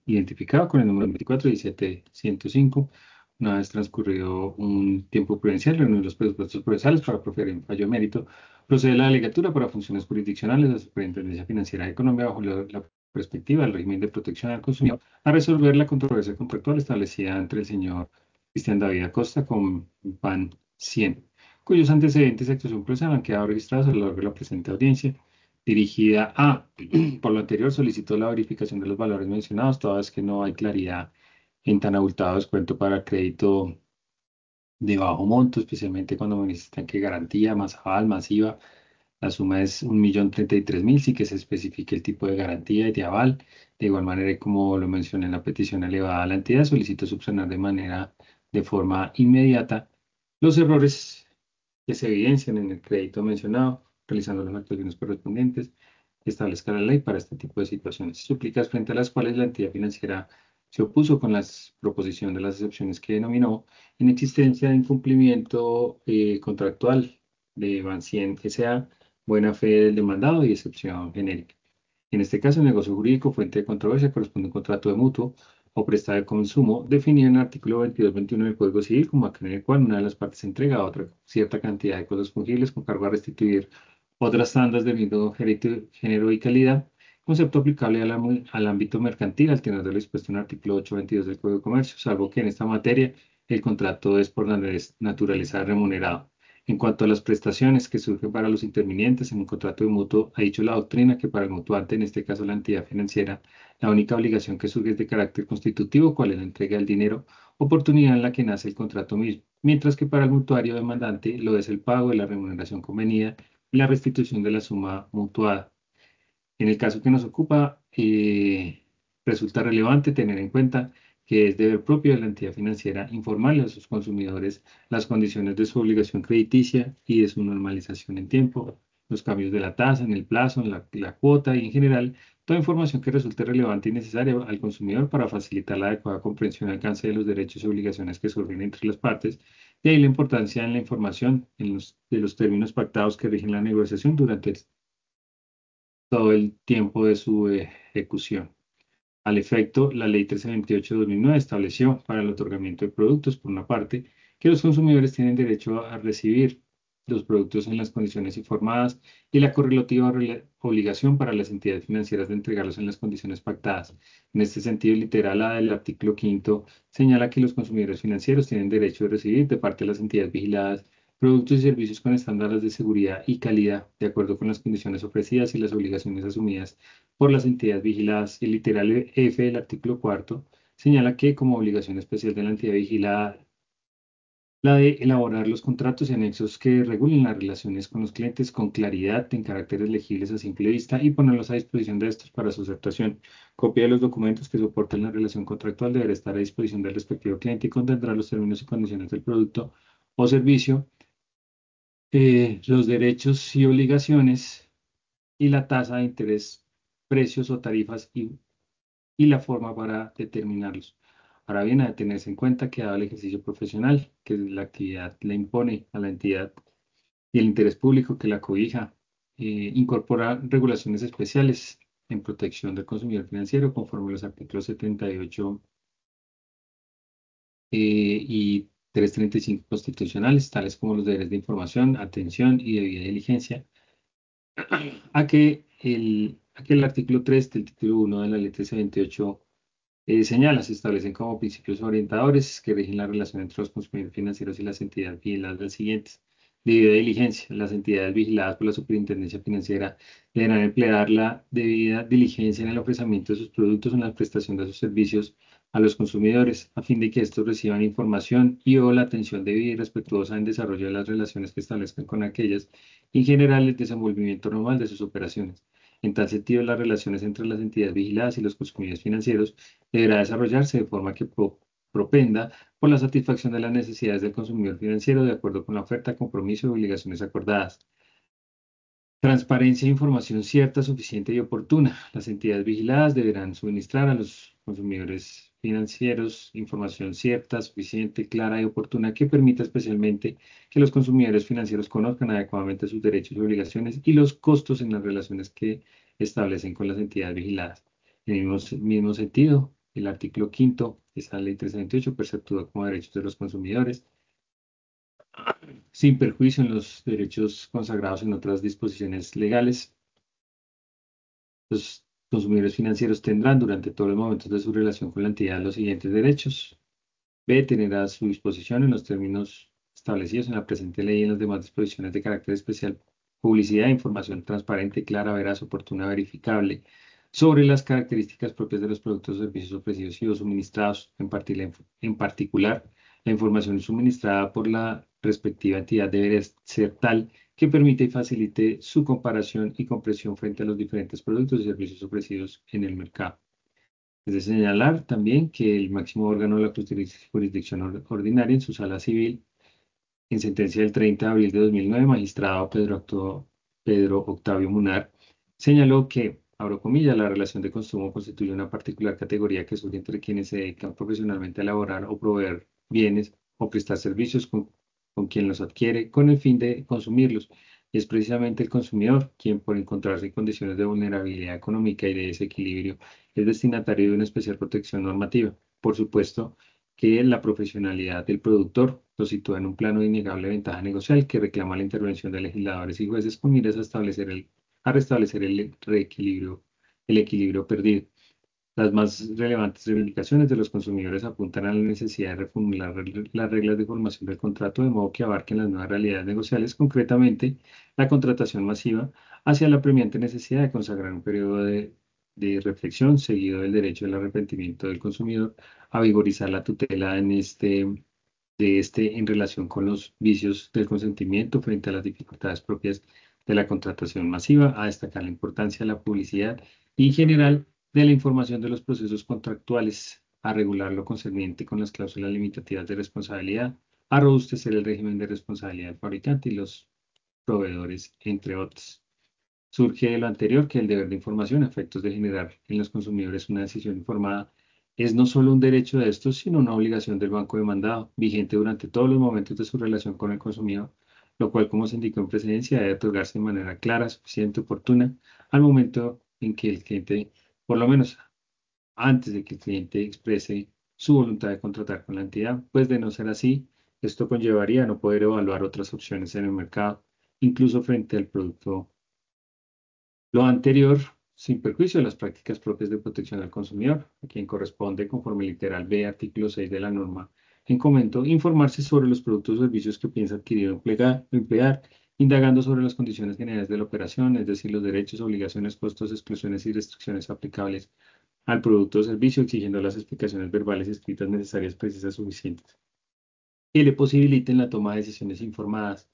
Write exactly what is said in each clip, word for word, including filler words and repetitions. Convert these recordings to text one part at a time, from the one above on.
identificado con el número veinticuatro diecisiete ciento cinco. Una vez transcurrido un tiempo prudencial, reunir los presupuestos procesales para proferir un fallo de mérito, procede la delegatura para funciones jurisdiccionales de la Superintendencia Financiera de Colombia bajo la, la perspectiva del régimen de protección al consumidor a resolver la controversia contractual establecida entre el señor Cristian David Acosta con Ban cien, cuyos antecedentes de actuación procesal han quedado registrados a lo largo de la presente audiencia, dirigida a, por lo anterior, solicitó la verificación de los valores mencionados, toda vez que no hay claridad en tan abultado descuento para crédito de bajo monto, especialmente cuando necesitan que garantía más aval, más IVA. La suma es un millón treinta y tres mil, sí que se especifique el tipo de garantía y de aval. De igual manera, y como lo mencioné en la petición elevada a la entidad, solicito subsanar de manera, de forma inmediata, los errores que se evidencian en el crédito mencionado, realizando las actuaciones correspondientes que establezca la ley para este tipo de situaciones. Súplicas frente a las cuales la entidad financiera se opuso con la proposición de las excepciones que denominó inexistencia de incumplimiento eh, contractual de Bancien S A, buena fe del demandado y excepción genérica. En este caso, el negocio jurídico fuente de controversia corresponde a un contrato de mutuo o prestada de consumo definido en el artículo veintidós veintiuno del Código Civil como aquel en el cual una de las partes entrega a otra cierta cantidad de cosas fungibles con cargo a restituir otras tandas del mismo género género y calidad, concepto aplicable al, am- al ámbito mercantil al tener de lo dispuesto en el artículo ochocientos veintidós del Código de Comercio, salvo que en esta materia el contrato es por naturaleza remunerado. En cuanto a las prestaciones que surgen para los intervinientes en un contrato de mutuo, ha dicho la doctrina que para el mutuante, en este caso la entidad financiera, la única obligación que surge es de carácter constitutivo, cual es la entrega del dinero, oportunidad en la que nace el contrato mismo, mientras que para el mutuario demandante lo es el pago de la remuneración convenida y la restitución de la suma mutuada. En el caso que nos ocupa, eh, resulta relevante tener en cuenta que es deber propio de la entidad financiera informarle a sus consumidores las condiciones de su obligación crediticia y de su normalización en tiempo, los cambios de la tasa, en el plazo, en la, la cuota y en general toda información que resulte relevante y necesaria al consumidor para facilitar la adecuada comprensión y alcance de los derechos y obligaciones que surgen entre las partes. De ahí la importancia en la información en los, de los términos pactados que rigen la negociación durante el todo el tiempo de su ejecución. Al efecto, la Ley trescientos veintiocho de dos mil nueve estableció para el otorgamiento de productos, por una parte, que los consumidores tienen derecho a recibir los productos en las condiciones informadas y la correlativa obligación para las entidades financieras de entregarlos en las condiciones pactadas. En este sentido, literal, la del artículo quinto señala que los consumidores financieros tienen derecho a recibir de parte de las entidades vigiladas productos y servicios con estándares de seguridad y calidad, de acuerdo con las condiciones ofrecidas y las obligaciones asumidas por las entidades vigiladas. El literal F del artículo cuarto señala que como obligación especial de la entidad vigilada, la de elaborar los contratos y anexos que regulen las relaciones con los clientes con claridad, en caracteres legibles a simple vista y ponerlos a disposición de estos para su aceptación. Copia de los documentos que soporten la relación contractual deberá estar a disposición del respectivo cliente y contendrá los términos y condiciones del producto o servicio, eh, los derechos y obligaciones y la tasa de interés, precios o tarifas y, y la forma para determinarlos. Ahora bien, a tenerse en cuenta que dado el ejercicio profesional que la actividad le impone a la entidad y el interés público que la cobija, eh, incorpora regulaciones especiales en protección del consumidor financiero conforme a los artículos setenta y ocho eh, y trescientos treinta y cinco constitucionales, tales como los deberes de información, atención y debida diligencia, a que el, a que el artículo tres del título uno de la ley trescientos veintiocho eh, señala, se establecen como principios orientadores que rigen la relación entre los consumidores financieros y las entidades vigiladas las siguientes. Debida diligencia. Las entidades vigiladas por la Superintendencia Financiera deberán emplear la debida diligencia en el ofrecimiento de sus productos o en la prestación de sus servicios a los consumidores, a fin de que estos reciban información y o la atención debida y respetuosa en desarrollo de las relaciones que establezcan con aquellas y en general el desenvolvimiento normal de sus operaciones. En tal sentido, las relaciones entre las entidades vigiladas y los consumidores financieros deberá desarrollarse de forma que pro- propenda por la satisfacción de las necesidades del consumidor financiero de acuerdo con la oferta, compromiso y obligaciones acordadas. Transparencia e información cierta, suficiente y oportuna. Las entidades vigiladas deberán suministrar a los consumidores financieros información cierta, suficiente, clara y oportuna que permita especialmente que los consumidores financieros conozcan adecuadamente sus derechos y obligaciones y los costos en las relaciones que establecen con las entidades vigiladas. En el mismo, mismo sentido, el artículo quinto de esta ley trescientos veintiocho perceptúa como derechos de los consumidores, sin perjuicio en los derechos consagrados en otras disposiciones legales. Los consumidores financieros tendrán durante todos los momentos de su relación con la entidad los siguientes derechos. B. Tener a su disposición en los términos establecidos en la presente ley y en las demás disposiciones de carácter especial publicidad e información transparente, clara, veraz, oportuna, verificable sobre las características propias de los productos o servicios ofrecidos y o suministrados, en, parti- en particular, la información suministrada por la respectiva entidad debe ser tal que permita y facilite su comparación y comprensión frente a los diferentes productos y servicios ofrecidos en el mercado. Es de señalar también que el máximo órgano de la jurisdicción or- ordinaria en su sala civil, en sentencia del treinta de abril de dos mil nueve, magistrado Pedro, Octo- Pedro Octavio Munar, señaló que, abro comillas, la relación de consumo constituye una particular categoría que surge entre quienes se dedican profesionalmente a elaborar o proveer bienes o prestar servicios con, con quien los adquiere con el fin de consumirlos. Y es precisamente el consumidor quien, por encontrarse en condiciones de vulnerabilidad económica y de desequilibrio, es destinatario de una especial protección normativa. Por supuesto que la profesionalidad del productor lo sitúa en un plano de innegable ventaja negocial que reclama la intervención de legisladores y jueces con miras a establecer el, a restablecer el reequilibrio, el equilibrio perdido. Las más relevantes reivindicaciones de los consumidores apuntan a la necesidad de reformular las reglas de formación del contrato de modo que abarquen las nuevas realidades negociales, concretamente la contratación masiva, hacia la premiante necesidad de consagrar un periodo de, de reflexión seguido del derecho al arrepentimiento del consumidor, a vigorizar la tutela en este, de este en relación con los vicios del consentimiento frente a las dificultades propias de la contratación masiva, a destacar la importancia de la publicidad y en general de la información de los procesos contractuales, a regular lo concerniente con las cláusulas limitativas de responsabilidad, a robustecer el régimen de responsabilidad del fabricante y los proveedores, entre otros. Surge de lo anterior que el deber de información a efectos de generar en los consumidores una decisión informada es no solo un derecho de estos, sino una obligación del banco demandado, vigente durante todos los momentos de su relación con el consumidor, lo cual, como se indicó en precedencia, debe otorgarse de manera clara, suficiente, oportuna, al momento en que el cliente, por lo menos antes de que el cliente exprese su voluntad de contratar con la entidad, pues de no ser así, esto conllevaría a no poder evaluar otras opciones en el mercado, incluso frente al producto. Lo anterior, sin perjuicio de las prácticas propias de protección al consumidor, a quien corresponde, conforme literal B, artículo seis de la norma en comento, informarse sobre los productos o servicios que piensa adquirir o emplear, o emplear, indagando sobre las condiciones generales de la operación, es decir, los derechos, obligaciones, costos, exclusiones y restricciones aplicables al producto o servicio, exigiendo las explicaciones verbales y escritas necesarias, precisas, suficientes, que le posibiliten la toma de decisiones informadas.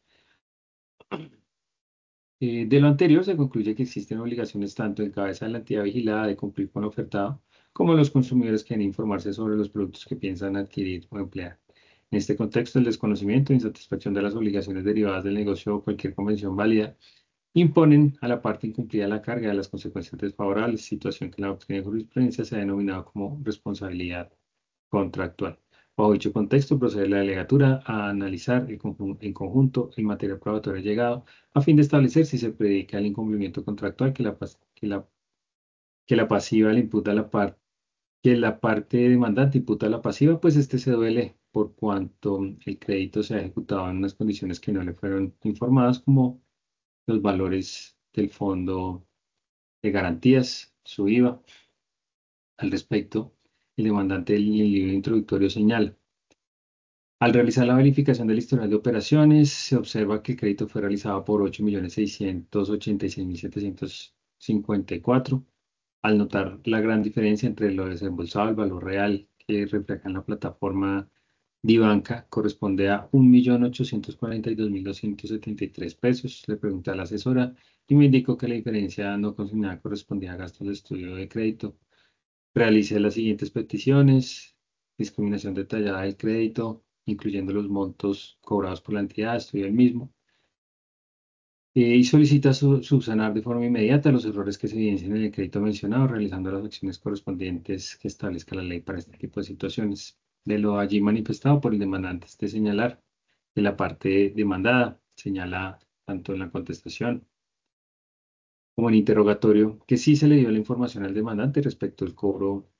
Eh, de lo anterior se concluye que existen obligaciones tanto en cabeza de la entidad vigilada de cumplir con lo ofertado, como los consumidores que deben informarse sobre los productos que piensan adquirir o emplear. En este contexto, el desconocimiento e insatisfacción de las obligaciones derivadas del negocio o cualquier convención válida imponen a la parte incumplida la carga de las consecuencias desfavorables, situación que en la doctrina de jurisprudencia se ha denominado como responsabilidad contractual. Bajo dicho contexto, procede la delegatura a analizar el conjun- en conjunto el material probatorio llegado a fin de establecer si se predica el incumplimiento contractual que la, pas- que la, que la pasiva le imputa a la parte, que la parte demandante imputa a la pasiva, pues este se duele por cuanto el crédito se ha ejecutado en unas condiciones que no le fueron informadas, como los valores del fondo de garantías, su I V A. Al respecto, el demandante en el libro introductorio señala: al realizar la verificación del historial de operaciones, se observa que el crédito fue realizado por ocho millones seiscientos ochenta y seis mil setecientos cincuenta y cuatro. Al notar la gran diferencia entre lo desembolsado y el valor real que refleja en la plataforma Dibanca, corresponde a un millón ochocientos cuarenta y dos mil doscientos setenta y tres pesos. Le pregunté a la asesora y me indicó que la diferencia no consignada correspondía a gastos de estudio de crédito. Realicé las siguientes peticiones: discriminación detallada del crédito, incluyendo los montos cobrados por la entidad, estudio el mismo, eh, y solicita su- subsanar de forma inmediata los errores que se evidencian en el crédito mencionado, realizando las acciones correspondientes que establezca la ley para este tipo de situaciones. De lo allí manifestado por el demandante es de señalar que la parte demandada señala tanto en la contestación como en interrogatorio que sí se le dio la información al demandante respecto al cobro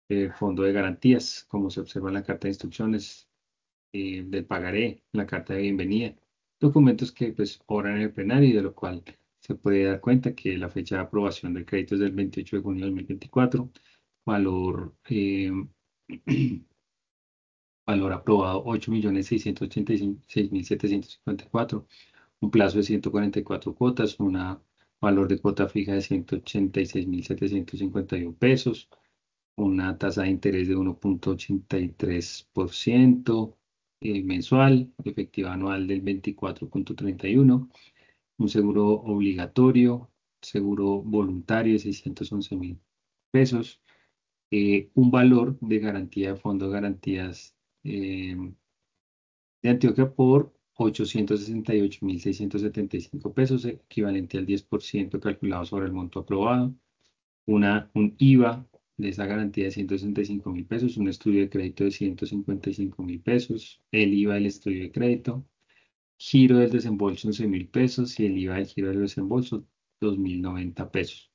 eh, fondo de garantías, como se observa en la carta de instrucciones, eh, del pagaré, la carta de bienvenida, documentos que pues obran en el plenario y de lo cual se puede dar cuenta que la fecha de aprobación del crédito es del veintiocho de junio de dos mil veinticuatro, valor, eh, valor aprobado ocho millones seiscientos ochenta y seis mil setecientos cincuenta y cuatro, un plazo de ciento cuarenta y cuatro cuotas, un valor de cuota fija de ciento ochenta y seis mil setecientos cincuenta y uno pesos, una tasa de interés de uno punto ochenta y tres por ciento eh, mensual, efectiva anual del veinticuatro punto treinta y uno, un seguro obligatorio, seguro voluntario de seiscientos once mil pesos, eh, un valor de garantía de fondo de garantías eh, de Antioquia por ochocientos sesenta y ocho mil seiscientos setenta y cinco pesos, equivalente al diez por ciento calculado sobre el monto aprobado, una, un I V A de esa garantía de ciento sesenta y cinco mil pesos, un estudio de crédito de ciento cincuenta y cinco mil pesos, el I V A del estudio de crédito, giro del desembolso once mil pesos y el I V A del giro del desembolso dos mil noventa pesos.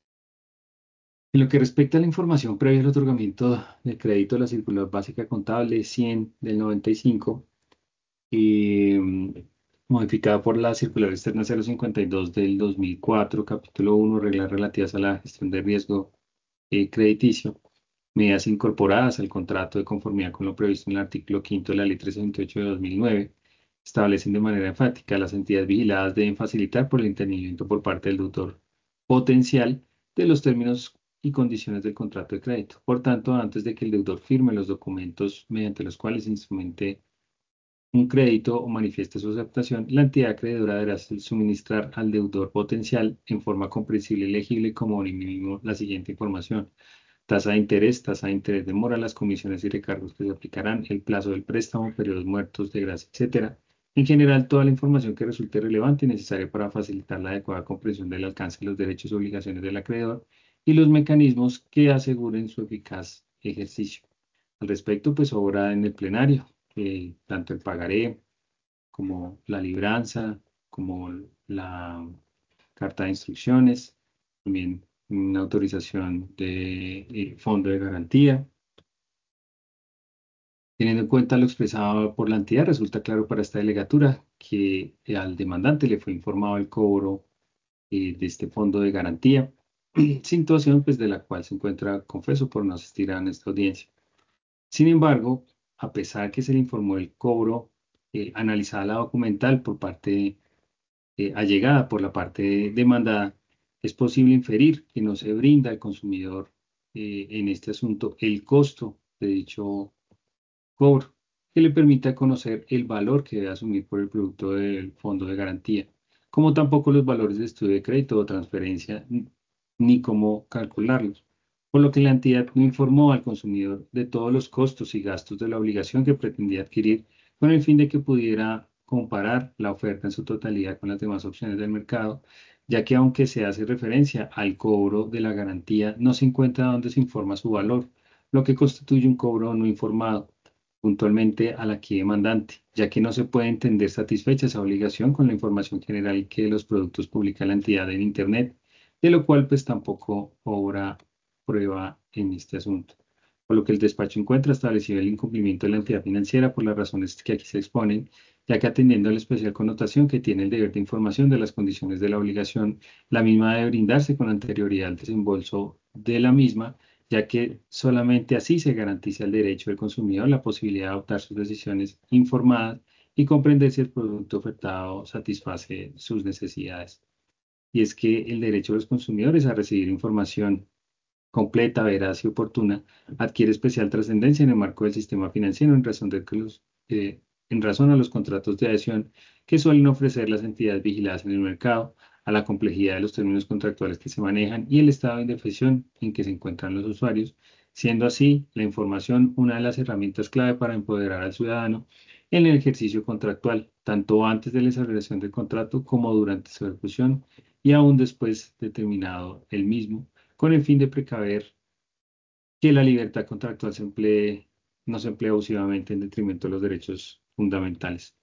En lo que respecta a la información previa al otorgamiento de crédito, la circular básica contable cien del noventa y cinco, eh, modificada por la circular externa cero cincuenta y dos del dos mil cuatro, capítulo uno, reglas relativas a la gestión de riesgo eh, crediticio, medidas incorporadas al contrato de conformidad con lo previsto en el artículo quinto de la Ley trescientos sesenta y ocho de dos mil nueve, establecen de manera enfática las entidades vigiladas deben facilitar por el entendimiento por parte del deudor potencial de los términos y condiciones del contrato de crédito. Por tanto, antes de que el deudor firme los documentos mediante los cuales se instrumente un crédito o manifieste su aceptación, la entidad acreedora deberá suministrar al deudor potencial en forma comprensible y legible como mínimo la siguiente información: tasa de interés, tasa de interés de mora, las comisiones y recargos que se aplicarán, el plazo del préstamo, periodos muertos de gracia, etcétera. En general, toda la información que resulte relevante y necesaria para facilitar la adecuada comprensión del alcance de los derechos y obligaciones del acreedor y los mecanismos que aseguren su eficaz ejercicio. Al respecto, pues obra en el plenario, eh, tanto el pagaré como la libranza, como la carta de instrucciones, también una autorización de eh, fondo de garantía. Teniendo en cuenta lo expresado por la entidad, resulta claro para esta delegatura que eh, al demandante le fue informado el cobro eh, de este fondo de garantía, situación pues de la cual se encuentra confeso por no asistir a esta audiencia. Sin embargo, a pesar que se le informó el cobro, eh, analizada la documental por parte eh, allegada por la parte demandada, es posible inferir que no se brinda al consumidor eh, en este asunto el costo de dicho cobro, que le permita conocer el valor que debe asumir por el producto del fondo de garantía, como tampoco los valores de estudio de crédito o transferencia, n- ni cómo calcularlos. Por lo que la entidad no informó al consumidor de todos los costos y gastos de la obligación que pretendía adquirir, con el fin de que pudiera comparar la oferta en su totalidad con las demás opciones del mercado, ya que aunque se hace referencia al cobro de la garantía, no se encuentra donde se informa su valor, lo que constituye un cobro no informado puntualmente a la aquí demandante, ya que no se puede entender satisfecha esa obligación con la información general que los productos publica la entidad en Internet, de lo cual pues tampoco obra prueba en este asunto. Por lo que el despacho encuentra establecido el incumplimiento de la entidad financiera por las razones que aquí se exponen, ya que atendiendo a la especial connotación que tiene el deber de información de las condiciones de la obligación, la misma debe brindarse con anterioridad al desembolso de la misma, ya que solamente así se garantiza el derecho del consumidor la posibilidad de adoptar sus decisiones informadas y comprender si el producto ofertado satisface sus necesidades. Y es que el derecho de los consumidores a recibir información completa, veraz y oportuna adquiere especial trascendencia en el marco del sistema financiero en razón de que los, eh, en razón a los contratos de adhesión que suelen ofrecer las entidades vigiladas en el mercado, a la complejidad de los términos contractuales que se manejan y el estado de indefensión en que se encuentran los usuarios, siendo así la información una de las herramientas clave para empoderar al ciudadano en el ejercicio contractual, tanto antes de la celebración del contrato como durante su ejecución y aún después de terminado el mismo, con el fin de precaver que la libertad contractual se emplee, no se emplea abusivamente en detrimento de los derechos fundamentales.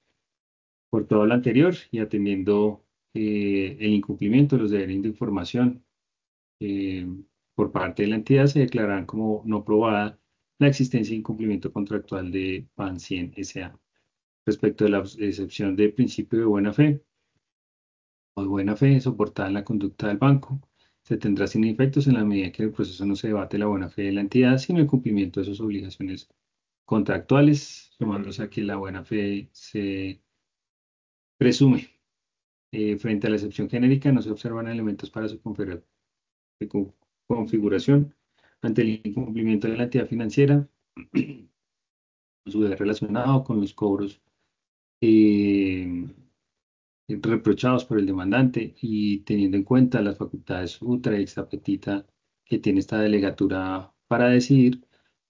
Por todo lo anterior y atendiendo eh, el incumplimiento de los deberes de información, eh, por parte de la entidad se declararán como no probada la existencia de incumplimiento contractual de PAN cien S A. Respecto de la excepción de principio de buena fe o de buena fe soportada en la conducta del banco, se tendrá sin efectos en la medida que en el proceso no se debate la buena fe de la entidad, sino el cumplimiento de sus obligaciones contractuales, sumándose a que la buena fe se presume. Eh, frente a la excepción genérica, no se observan elementos para su confer- de co- configuración ante el incumplimiento de la entidad financiera, a su vez relacionado con los cobros eh, reprochados por el demandante y teniendo en cuenta las facultades ultra y extra petita que tiene esta delegatura para decidir,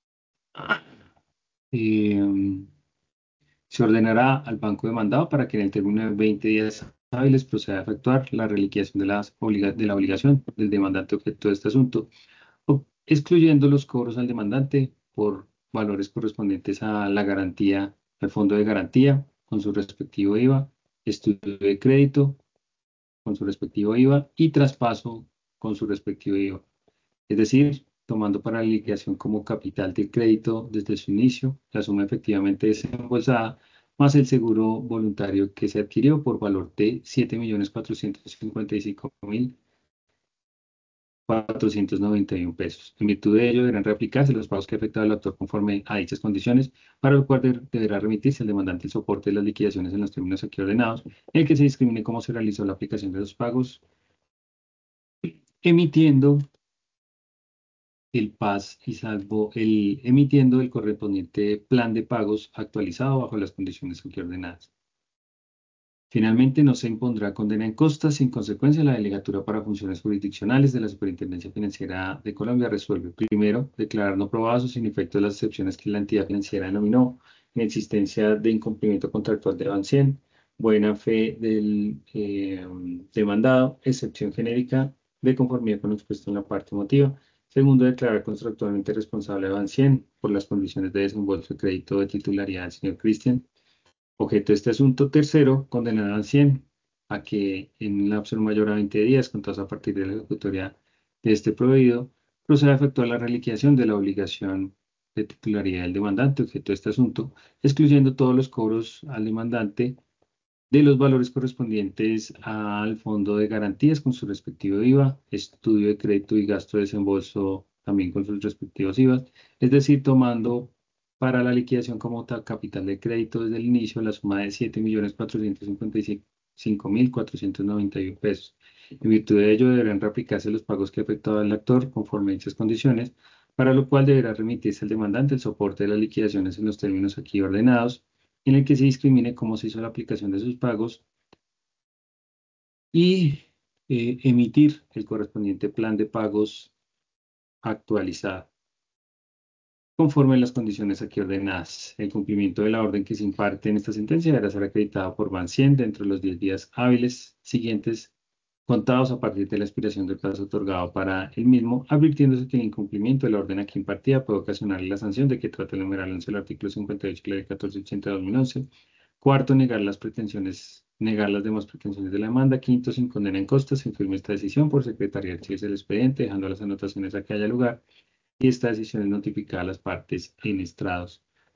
eh, se ordenará al banco demandado para que en el término de veinte días hábiles proceda a efectuar la reliquiación de, las obliga- de la obligación del demandante objeto de este asunto, o- excluyendo los cobros al demandante por valores correspondientes a la garantía, al fondo de garantía, con su respectivo IVA, estudio de crédito, con su respectivo IVA, y traspaso con su respectivo IVA. Es decir, tomando para la liquidación como capital de crédito desde su inicio la suma efectivamente desembolsada más el seguro voluntario que se adquirió por valor de siete millones cuatrocientos cincuenta y cinco mil cuatrocientos noventa y uno pesos. En virtud de ello, deberán reaplicarse los pagos que ha efectuado el autor conforme a dichas condiciones, para lo cual de- deberá remitirse al demandante el soporte de las liquidaciones en los términos aquí ordenados, en el que se discrimine cómo se realizó la aplicación de los pagos, emitiendo el paz y salvo el emitiendo el correspondiente plan de pagos actualizado bajo las condiciones aquí ordenadas. Finalmente, no se impondrá condena en costas. En consecuencia, la Delegatura para Funciones Jurisdiccionales de la Superintendencia Financiera de Colombia resuelve, primero, declarar no probadas o sin efecto las excepciones que la entidad financiera denominó en existencia de incumplimiento contractual de Bancien, buena fe del eh, demandado, excepción genérica de conformidad con lo expuesto en la parte motiva. Segundo, declarar contractualmente responsable a Bancien por las condiciones de desembolso de crédito de titularidad del señor Cristian. Objeto de este asunto. Tercero, condenar al cien a que en un lapso no mayor a veinte días, contados a partir de la ejecutoria de este proveído, proceda a efectuar la reliquiación de la obligación de titularidad del demandante, objeto de este asunto, excluyendo todos los cobros al demandante de los valores correspondientes al fondo de garantías con su respectivo IVA, estudio de crédito y gasto de desembolso también con sus respectivos IVAs, es decir, tomando para la liquidación como tal capital de crédito desde el inicio la suma de siete millones cuatrocientos cincuenta y cinco mil cuatrocientos noventa y uno pesos. En virtud de ello, deberán reaplicarse los pagos que ha efectuado el actor conforme a dichas condiciones, para lo cual deberá remitirse al demandante el soporte de las liquidaciones en los términos aquí ordenados, en el que se discrimine cómo se hizo la aplicación de sus pagos y eh, emitir el correspondiente plan de pagos actualizado, conforme a las condiciones aquí ordenadas. El cumplimiento de la orden que se imparte en esta sentencia deberá ser acreditado por Bancien dentro de los diez días hábiles siguientes, contados a partir de la expiración del plazo otorgado para el mismo, advirtiéndose que el incumplimiento de la orden aquí impartida puede ocasionar la sanción de que trata el numeral once del artículo cincuenta y ocho de la ley catorce ochenta de dos mil once. Cuarto, negar las pretensiones, negar las demás pretensiones de la demanda. Quinto, sin condena en costas, se firme esta decisión por secretaría del expediente, dejando las anotaciones a que haya lugar, y esta decisión es notificada a las partes en estrados.